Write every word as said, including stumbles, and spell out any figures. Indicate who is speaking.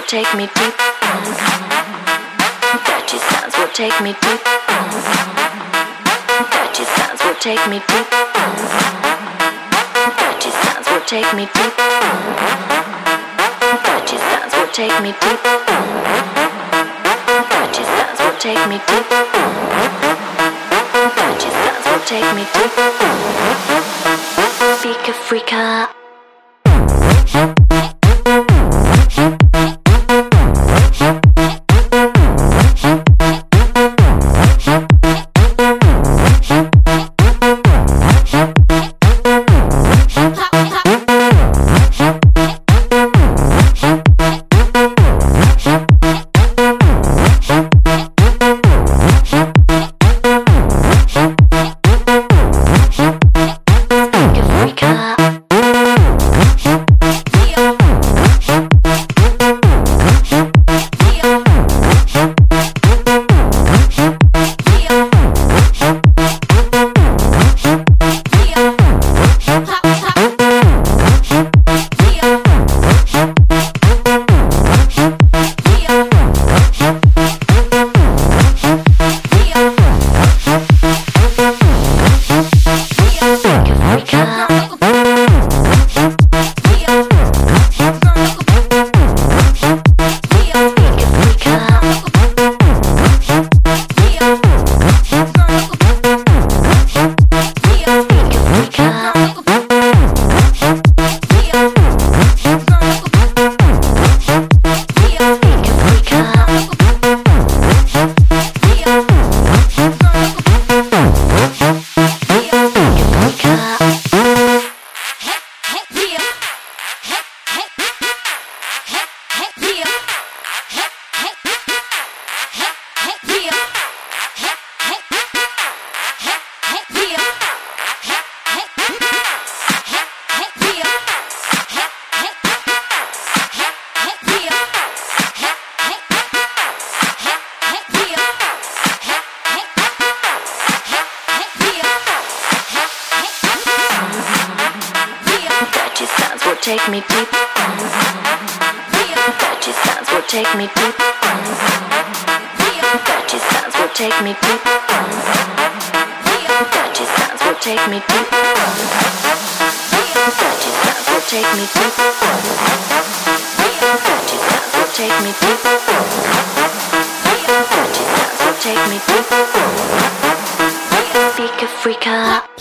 Speaker 1: take me deep. Dirty sounds will take me deep. Dirty sounds will take me deep. Dirty sounds will take me deep. Dirty sounds will take me deep. Dirty sounds will take me deep. Dirty sounds will take me deep. Freaka, freaka. Take me deep. Dirty sounds will take me deep. Dirty sounds will take me deep. Dirty sounds will take me deep. Dirty sounds will take me deep. Dirty sounds will take me deep. Dirty sounds will take me deep. Freaka, freaka.